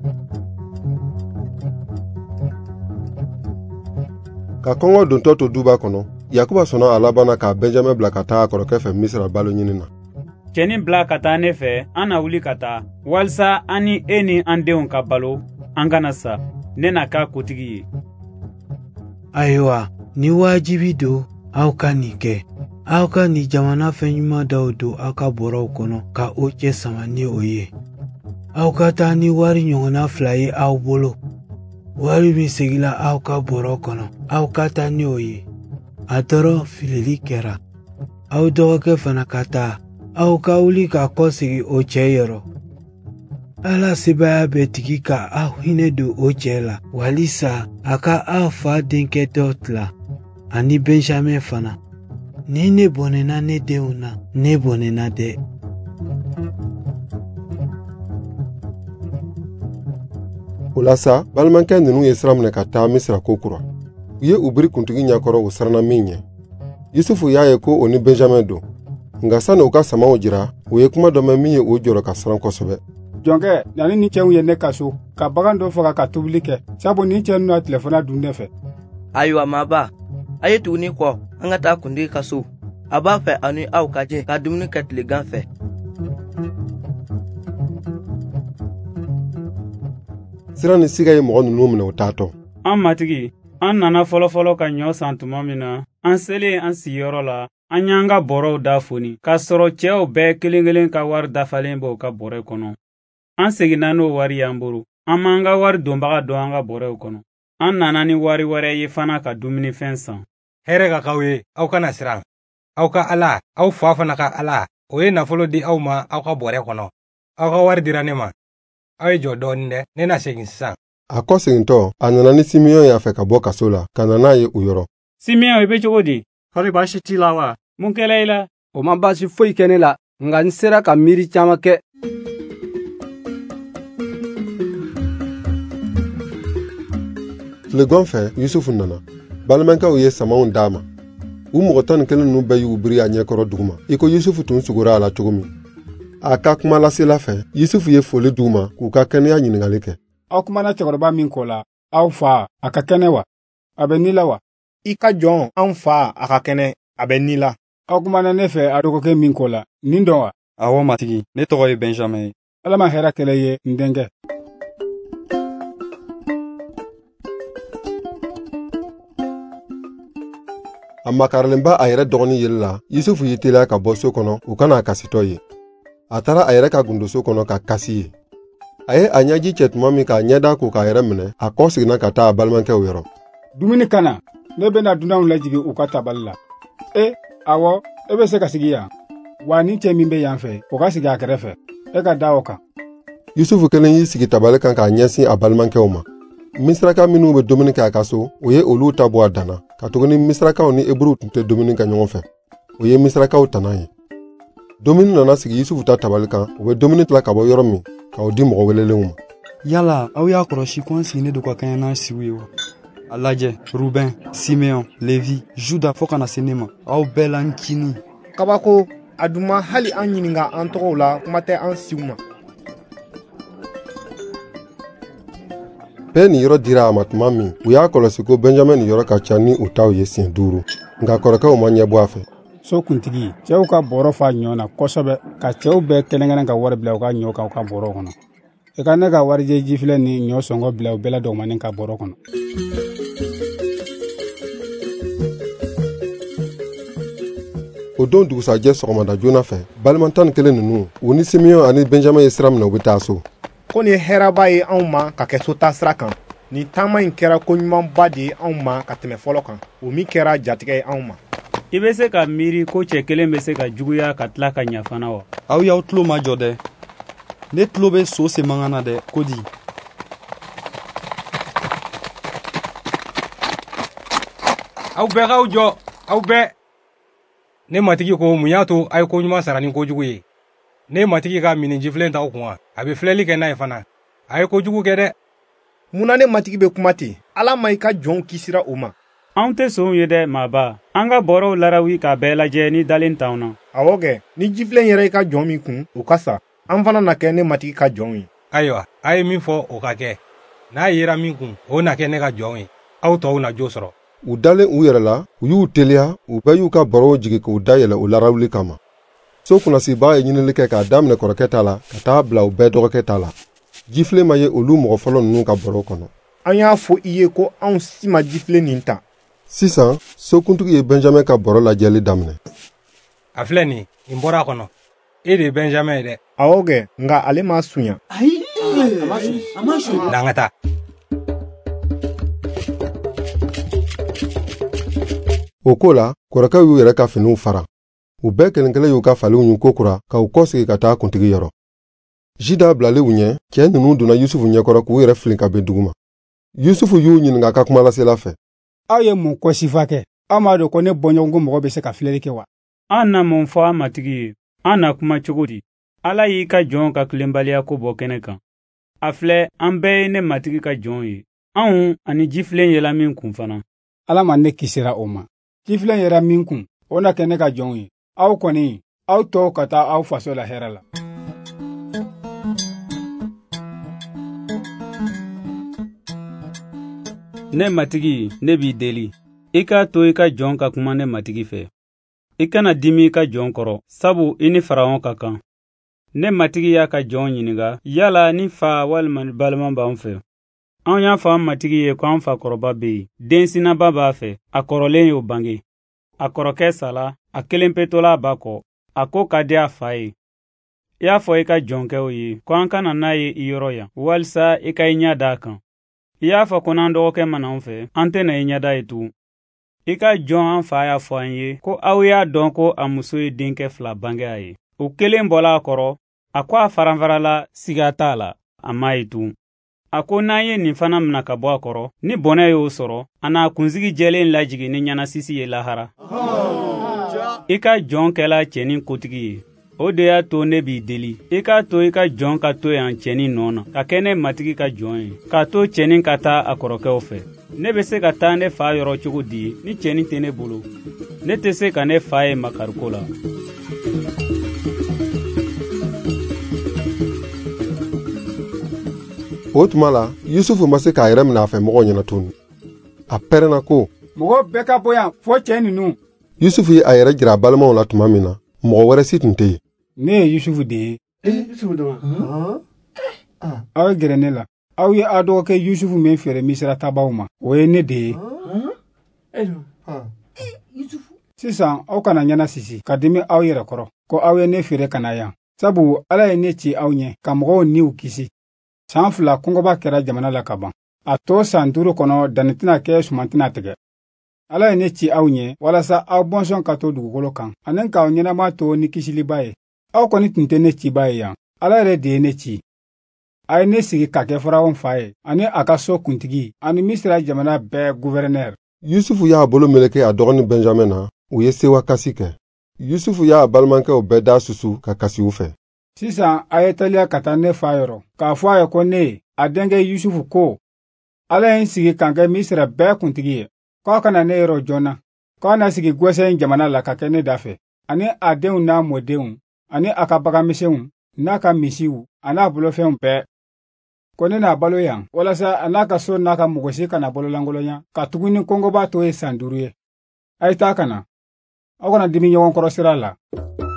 Ka kɔngɔ dontɔ to duba kɔnɔ, Yakuba sɔnna a laban ka Benjamin bila ka taa a kɔrɔkɛ fɛ Misira balo ɲini na. Cɛnin bila ka taa ne fɛ, an na wuli ka taa, walisa an ni e ni an denw ka balo, an kana sa, ne na k'a kotigi ye. Ayiwa, ni wajibi don aw ka nin kɛ. Aw ka nin jamana fɛn ɲuman dɔw don aw ka bɔrɔw kɔnɔ ka o cɛ sama ni o ye. Aw ka taa ni wari ɲɔgɔnna 2 ye aw bolo. Wari min segila aw ka bɔrɔ kɔnɔ, aw ka taa ni o ye. A dɔrɔn filili kɛra. Aw dɔgɔkɛ fana ka taa. Aw ka wuli ka kɔsegi o cɛ yɔrɔ. Ala sebaya bɛ tigi ka aw hinɛ don o cɛ la, walisa a ka aw fa denkɛ dɔ tila, ani Benjamin fana. Ni ne bɔnɛna ne denw na, ne bɔnɛna dɛ. O la sa, balimakɛ ninnu ye sira minɛ ka taa Misira ko kura. U ye u biri kuntigi ɲɛkɔrɔ u siranna min ɲɛ. Yusufu y'a ye ko o ni Benjamin don. Nka sani u ka samaw jira, u ye kuma dɔ mɛn min ye o jɔrɔ ka siran kosɛbɛ. Jɔnkɛ, nani ni cɛw ye ne kaso, ka bagan dɔ faga ka tobili kɛ, sabu ni cɛ ninnu tilefana dun ne fɛ. Ayiwa maba, a ye tuguni kɔ, an ka taa kuntigi ka so. A b'a fɛ a ni aw ka jɛ ka dumuni kɛ tilegan fɛ. Sira ni siga ye mɔgɔ ninnu minɛ u taatɔ. An matigi, an nana fɔlɔfɔlɔ ka ɲɔ san tuma min na, an selen an sigiyɔrɔ la, an y'an ka bɔrɔw da foni, k'a sɔrɔ cɛw bɛɛ kelen kelen ka wari dafalen b'o ka bɔrɛ kɔnɔ. An seginna n'o wari y'an bolo, an m'an ka wari donbaga dɔn an ka bɔrɛw kɔnɔ. An nana ni wari wɛrɛ ye fana ka dumunifɛn san. Hɛrɛ ka k'aw ye, aw kana siran. Aw ka Ala, aw fa fana ka Ala, o ye nafolo di aw ma aw ka bɔrɛ kɔnɔ. Aw ka wari dira ne ma. Aw ye jɔ dɔɔnin dɛ, ne na segin sisan. A kɔ segintɔ, a nana ni Simeon y'a fɛ ka bɔ kaso la, ka na n'a ye u yɔrɔ. Simeon, i bɛ cogo di? Kɔri baasi t'i la wa? Mun kɛla i la? O ma baasi foyi kɛ ne la, nka n sera ka miiri caman kɛ. Tilegan fɛ, Yusufu nana. Balimakɛw ye samaw d'a ma. U mɔgɔ 11 ninnu bɛɛ y'u biri a ɲɛkɔrɔ duguma, i ko Yusufu tun sugora a la cogo min. A ka kuma lasela fɛ, Yusufu ye foli d'u ma k'u ka kɛnɛya ɲininkali kɛ. Aw kumana cɛkɔrɔba min kɔ la, aw fa, a ka kɛnɛ wa? A bɛ ni la wa? I ka jɔn, an fa, a ka kɛnɛ, a bɛ ni la. Aw kumana ne fɛ a dɔgɔkɛ min kɔ la, nin dɔn wa? Awɔ matigi, ne tɔgɔ ye Benjamin ye. Ala ma hɛrɛ kɛlɛ ye, n denkɛ. A makarilenba a yɛrɛ dɔgɔnin yeli la, Yusufu y'i teliya ka bɔ so kɔnɔ u kana a kasitɔ ye. A taara a yɛrɛ ka gundoso kɔnɔ ka kasi ye. A ye a ɲɛji cɛ tuma min k'a ɲɛda ko k'a yɛrɛ minɛ, a kɔ seginna ka taa a balimakɛw yɔrɔ. Dumuni kana, ne bɛna dunanw lajigi u ka tabali la. Awɔ, e bɛ se ka sigi yan. Wa ni cɛ min bɛ yan fɛ, o ka sigi a kɛrɛfɛ. E ka da o kan. Yusufu kelen y'i sigi tabali kan k'a ɲɛsin a balimakɛw ma. Misiraka minnu bɛ dumuni kɛ a ka so, o ye olu ta bɔ a danna, ka tuguni Misirakaw ni Ebrew tun tɛ dumuni kɛ ɲɔgɔn fɛ. O ye Misirakaw tana ye. Dumuni nana sigi Yusufu ta tabali kan, u bɛ dumuni tila ka bɔ yɔrɔ min, k'aw di mɔgɔ welelenw ma. Yala aw y'a kɔlɔsi ko an sigilen don ka kɛɲɛ n'an siw ye wa? A lajɛ, Ruben, Simeon, Levi, Juda fɔ kana se ne ma. Aw bɛɛ la n kini. Kabako, a dun ma hali an ɲininka an tɔgɔw la, kuma tɛ an siw ma. Bɛɛ nin yɔrɔ dira a ma tuma min, u y'a kɔlɔsi ko Benjamin nin yɔrɔ ka ca ni u taw ye siɲɛ 5, nka kɔrɔkɛw ma ɲɛ bɔ a fɛ. So kuntigi, cɛw ka bɔrɔ fa ɲɔ na kosɛbɛ, ka cɛw bɛɛ kɛnɛkɛnɛ ka wari bila u ka ɲɔ kan u ka bɔrɔ kɔnɔ. I ka ne ka warijɛ jifilɛ ni ɲɔ sɔngɔ bila u bɛɛ la dɔgɔmanin ka bɔrɔ kɔnɔ. O don dugusajɛ sɔgɔmada joona fɛ, balima 11 ninnu, u ni Simeon ani Benjamin ye sira minɛ u bɛ taa so. Ko nin ye hɛrɛba ye anw ma ka kɛ so taa sira kan. Nin taama in kɛra koɲumanba de ye anw ma ka tɛmɛ fɔlɔ kan. O min kɛra jatigɛ ye anw ma. I bɛ se ka miiri ko cɛ kelen bɛ se ka juguya ka tila ka ɲa fana wa? Aw y'aw tulo majɔ dɛ. Ne tulo bɛ so semankan na dɛ, ko di? Aw bɛɛ k'aw jɔ, aw bɛɛ. Ne matigi ko mun y'a to a ye koɲuman sara ni kojugu ye. Ne matigi ka mini jifilen t'aw kun wa? A bɛ filɛli kɛ n'a ye fana. A ye kojugu kɛ dɛ. Munna ne matigi bɛ kuma ten? Ala ma i ka jɔnw kisira o ma. Anw tɛ sɔnw ye dɛ, maaba. An ka bɔrɔw larawi k'a bɛɛ lajɛ ni dalen t'anw na. Awɔ kɛ, ni jifilen yɛrɛ i ka jɔn min kun, o ka sa. An fana na kɛ ne matigi ka jɔnw ye. ayiwa a ye min fɔ o ka kɛ n'a yera min kun o na kɛ ne ka jɔnw ye aw tɔw na jo sɔrɔ. u dalen u yɛrɛ la u y'u teliya u bɛɛ y'u ka bɔrɔw jigi k'u dayɛlɛ u larawuli kama. so kunnasibaa ye ɲinili kɛ k'a daminɛ kɔrɔkɛ ta la ka taa bila u bɛɛ dɔgɔkɛ ta la. jifilen ma ye olu mɔgɔ fɔlɔ ninnu ka bɔrɔw kɔnɔ. an y'a fɔ i ye ko anw si ma jifilen nin ta. sisan sokuntigi ye benjamin ka bɔrɔ lajɛli daminɛ. a filɛ nin bɔra a kɔnɔ e de ye benjamin ye dɛ. awɔ kɛ nka ale m'a suɲa. ayi a ma suɲa. n'an ka taa. o ko la kɔrɔkɛw y'u yɛrɛ ka finiw fara. u bɛɛ kelen kelen y'u ka faliw ɲu kokura ka u kɔsegi ka taa kuntigi yɔrɔ. jida bilalen u ɲɛ cɛ ninnu donna yusufu ɲɛkɔrɔ k'u yɛrɛ filin ka ben duguma. yusufu y'u ɲininka a ka kumalasela fɛ. aw ye mun kɔsifa kɛ aw m'a dɔn ko ne bɔɲɔgɔnko mɔgɔ bɛ se ka filɛli kɛ wa. an na mun fɔ a matigi ye an na kuma cogo di. ala y'i ka jɔnw ka tilenbaliya ko bɔ kɛnɛ kan. a filɛ an bɛɛ ye ne matigi ka jɔnw ye anw ani jifilen yela min kun fana. ala ma ne kisira o ma. jifilen yera min kun o na kɛ ne ka jɔnw ye aw kɔni aw tɔw ka taa aw faso la hɛrɛ la. ne matigi ne b'i deli i k'a to i ka jɔn ka kuma ne matigi fɛ. i kana dimi i ka jɔn kɔrɔ sabu i ni Farawɔn ka kan. ne matigi y'a ka jɔn ɲininka yala ni fa walima ni balima b'an fɛ. an y'a fɔ an matigi ye ko an fa kɔrɔba bɛ yen densinaba b'a fɛ a kɔrɔlen y'o bange. a kɔrɔkɛ sala a kelen petola b'a kɔ a ko ka di a fa ye. i y'a fɔ i ka jɔnkɛw ye ko an kana n'a ye i yɔrɔ yan walisa i ka i ɲɛ d'a kan. i y'a fɔ ko n'an dɔgɔkɛ mana an fɛ an tɛna i ɲɛda ye tugun. i ka jɔn an fa y'a fɔ an ye ko aw y'a dɔn ko a muso ye denkɛ 2 bange a ye. o kelen bɔla a kɔrɔ a ko a faranfarala siga t'a la a m'a ye tugun. a ko n'an ye nin fana mina ka bɔ a kɔrɔ ni bɔnɛ y'o sɔrɔ a n'a kunsigi jɛlen lajigi ni ɲanasisi ye lahara. i ka jɔn kɛla cɛnin kotigi ye o de y'a to ne b'i deli i k'a to i ka jɔn ka to yan cɛnin nɔ na ka kɛ ne matigi ka jɔn ye k'a to cɛnin ka taa a kɔrɔkɛw fɛ. ne bɛ se ka taa ne fa yɔrɔ cogo di ni cɛnin tɛ ne bolo. ne tɛ se ka ne fa ye makariko la. o tuma la yusufu ma se k'a yɛrɛ minɛ a fɛ mɔgɔw ɲɛna tuguni. a pɛrɛnna ko mɔgɔ bɛɛ ka bɔ yan fɔ cɛ ninnu. yusufu ye a yɛrɛ jira a balimaw la tuma min na mɔgɔ wɛrɛ si tun tɛ yen. ne ye yusufu de ye. aw ye gɛrɛ ne la aw ye aw dɔgɔkɛ yusufu min feere misira tabaw ma o ye ne de ye. sisan aw kana ɲɛna sisi ka dimi aw yɛrɛ kɔrɔ ko aw ye ne feere ka na yan sabu ala ye ne ci aw ɲɛ ka mɔgɔw niw kisi. san 2 kɔngɔba kɛra jamana la ka ban a tɔ san 5 kɔnɔ danni tɛna kɛ suman tɛna tigɛ. ala ye ne ci aw ɲɛ walasa aw bɔnsɔn ka to dugukolo kan ani k'aw ɲɛnama to ni kisiliba ye. aw kɔni tun tɛ ne ciba ye yan ala yɛrɛ de ye ne ci. a ye ne sigi ka kɛ Farawɔn fa ye ani a ka so kuntigi ani misira jamana bɛɛ guvɛrɛnɛri. yusufu y'a bolo meleke a dɔgɔnin benjamin na u ye sewa kasi kɛ. yusufu y'a balimakɛw bɛɛ da susu ka kasi u fɛ. sisan a ye teliya ka taa ne fa yɔrɔ k'a fɔ a ye ko ne a denkɛ yusufu ko ala ye n sigi k'an kɛ misira bɛɛ kuntigi ye k'aw kana ne yɔrɔ joona k'aw na sigi gɔsɛn jamana la ka kɛ ne dafɛ ani a denw n'a mɔdenw ani a ka baganmisɛnw n'a ka misiw a n'a bolofɛnw bɛɛ ko ne n'a balo yan walasa a n'a ka so n'a ka mɔgɔsi kana bololankolonya ka tugu ni kɔngɔba to ye san 5 ye. a ye taa ka na aw kana dimi ɲɔgɔn kɔrɔ sira la.